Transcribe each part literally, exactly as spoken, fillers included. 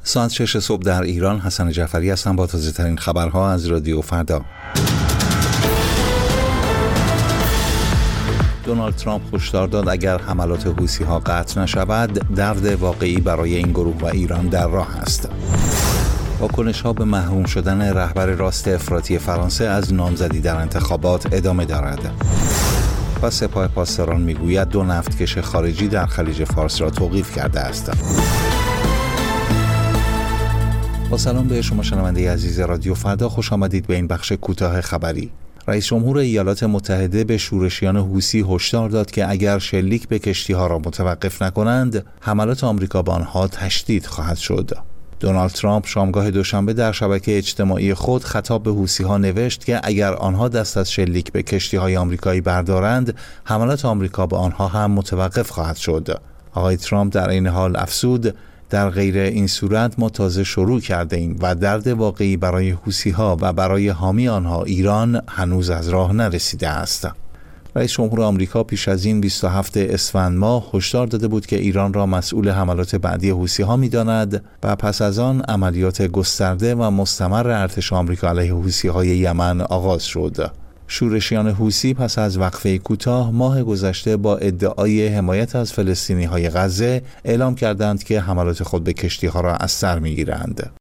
ساعت شش صبح در ایران. حسن جعفری هستم با تازه ترین خبرها از رادیو فردا. دونالد ترامپ هشدار داد اگر حملات حوثی‌ها قطع نشود، درد واقعی برای این گروه و ایران در راه است. واکنش‌ها به محروم شدن رهبر راست افراطی فرانسه از نامزدی در انتخابات ادامه دارد. و سپاه پاسداران میگوید دو نفتکش خارجی در خلیج فارس را توقیف کرده است. با سلام به شما شنونده عزیز رادیو فردا، خوش آمدید به این بخش کوتاه خبری. رئیس جمهور ایالات متحده به شورشیان حوثی هشدار داد که اگر شلیک به کشتی‌ها را متوقف نکنند، حملات آمریکا به آنها تشدید خواهد شد. دونالد ترامپ شامگاه دوشنبه در شبکه اجتماعی خود خطاب به حوثی‌ها نوشت که اگر آنها دست از شلیک به کشتی‌های آمریکایی بردارند، حملات آمریکا به آنها هم متوقف خواهد شد. آقای ترامپ در این حال افزود: در غیر این صورت ما تازه شروع کرده ایم و درد واقعی برای حوثی‌ها و برای حامی آنها ایران هنوز از راه نرسیده است. رئیس جمهور آمریکا پیش از این بیست و هفتم اسفند ماه هشدار داده بود که ایران را مسئول حملات بعدی حوثی‌ها می‌داند و پس از آن عملیات گسترده و مستمر ارتش آمریکا علیه حوثی‌های یمن آغاز شد. شورشیان حوثی پس از وقفه کوتاه ماه گذشته با ادعای حمایت از فلسطینی‌های غزه اعلام کردند که حملات خود به کشتی‌ها را از سر می‌گیرند.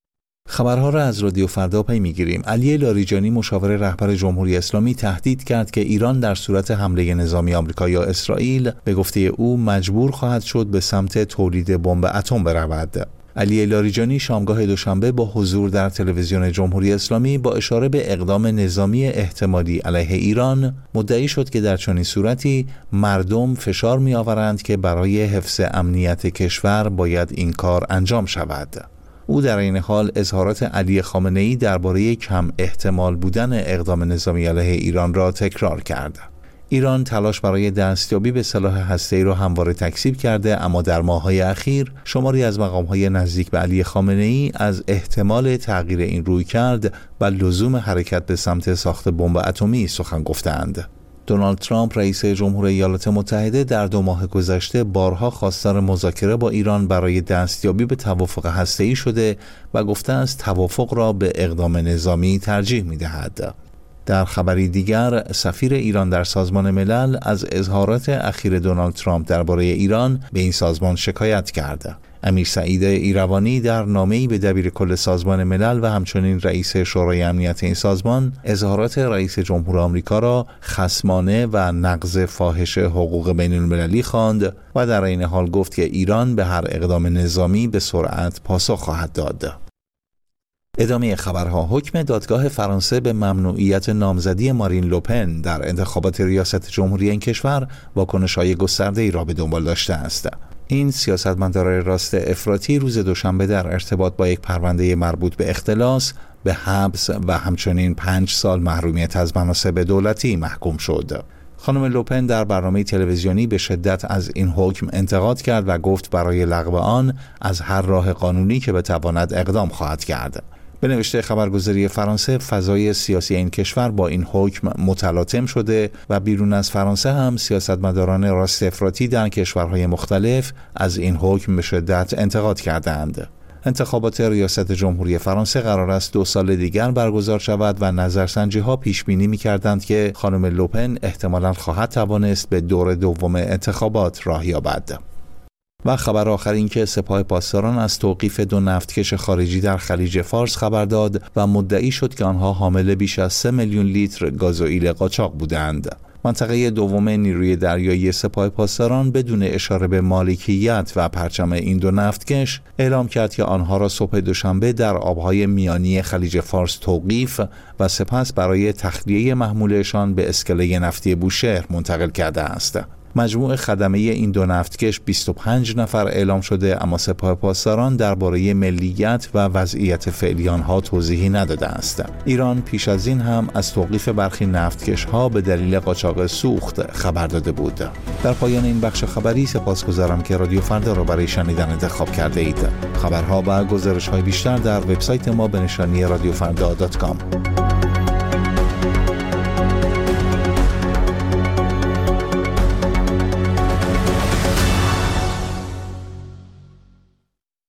خبرها را از رادیو فردا پی می‌گیریم. علی لاریجانی مشاور رهبر جمهوری اسلامی تهدید کرد که ایران در صورت حمله نظامی آمریکا یا اسرائیل به گفته او مجبور خواهد شد به سمت تولید بمب اتم برود. علی لاریجانی شامگاه دوشنبه با حضور در تلویزیون جمهوری اسلامی با اشاره به اقدام نظامی احتمالی علیه ایران مدعی شد که در چنین صورتی مردم فشار می‌آورند که برای حفظ امنیت کشور باید این کار انجام شود. او در این حال اظهارات علی خامنه‌ای درباره کم احتمال بودن اقدام نظامی علیه ایران را تکرار کرد. ایران تلاش برای دستیابی به سلاح هسته‌ای را همواره تکذیب کرده، اما در ماه‌های اخیر شماری از مقام‌های نزدیک به علی خامنه‌ای از احتمال تغییر این رویکرد و لزوم حرکت به سمت ساخت بمب اتمی سخن گفتند. دونالد ترامپ رئیس جمهور ایالات متحده در دو ماه گذشته بارها خواستار مذاکره با ایران برای دستیابی به توافق هسته‌ای شده و گفته است توافق را به اقدام نظامی ترجیح می‌دهد. در خبری دیگر، سفیر ایران در سازمان ملل از اظهارات اخیر دونالد ترامپ درباره ایران به این سازمان شکایت کرد. امیر سعید ایروانی در نامه‌ای به دبیر کل سازمان ملل و همچنین رئیس شورای امنیت این سازمان اظهارات رئیس جمهور آمریکا را خصمانه و نقض فاحش حقوق بین المللی خواند و در این حال گفت که ایران به هر اقدام نظامی به سرعت پاسخ خواهد داد. ادامه خبرها. حکم دادگاه فرانسه به ممنوعیت نامزدی مارین لوپن در انتخابات ریاست جمهوری این کشور واکنش‌های گسترده‌ای را به دنبال داشته است. این سیاستمدار راست افراطی روز دوشنبه در ارتباط با یک پرونده مربوط به اختلاس به حبس و همچنین پنج سال محرومیت از مناصب دولتی محکوم شد. خانم لوپن در برنامه تلویزیونی به شدت از این حکم انتقاد کرد و گفت برای لغو آن از هر راه قانونی که بتواند اقدام خواهد کرد. به نوشته خبرگزاری فرانسه، فضای سیاسی این کشور با این حکم متلاطم شده و بیرون از فرانسه هم سیاستمداران راست افراطی در کشورهای مختلف از این حکم به شدت انتقاد کردند. انتخابات ریاست جمهوری فرانسه قرار است دو سال دیگر برگزار شود و نظرسنجی‌ها پیش بینی می‌کردند که خانم لوپن احتمالاً خواهد توانست به دور دوم انتخابات راه یابد. و خبر آخر این که سپاه پاسداران از توقیف دو نفتکش خارجی در خلیج فارس خبر داد و مدعی شد که آنها حامل بیش از سه میلیون لیتر گازوئیل قاچاق بودند. منطقه دوم نیروی دریایی سپاه پاسداران بدون اشاره به مالکیت و پرچم این دو نفتکش اعلام کرد که آنها را صبح دوشنبه در آبهای میانی خلیج فارس توقیف و سپس برای تخلیه محمولشان به اسکله نفتی بوشهر منتقل کرده است. مجموع خدمه این دو نفتکش بیست و پنج نفر اعلام شده، اما سپاه پاسداران درباره ملیت و وضعیت فعلی آنها توضیحی نداده است. ایران پیش از این هم از توقیف برخی نفتکش‌ها به دلیل قاچاق سوخت خبر داده بود. در پایان این بخش خبری سپاسگزارم که رادیو فردا را برای شنیدن انتخاب کرده اید. خبرها و گزارش‌های بیشتر در وبسایت ما به نشانی رادیو فردا دات کام.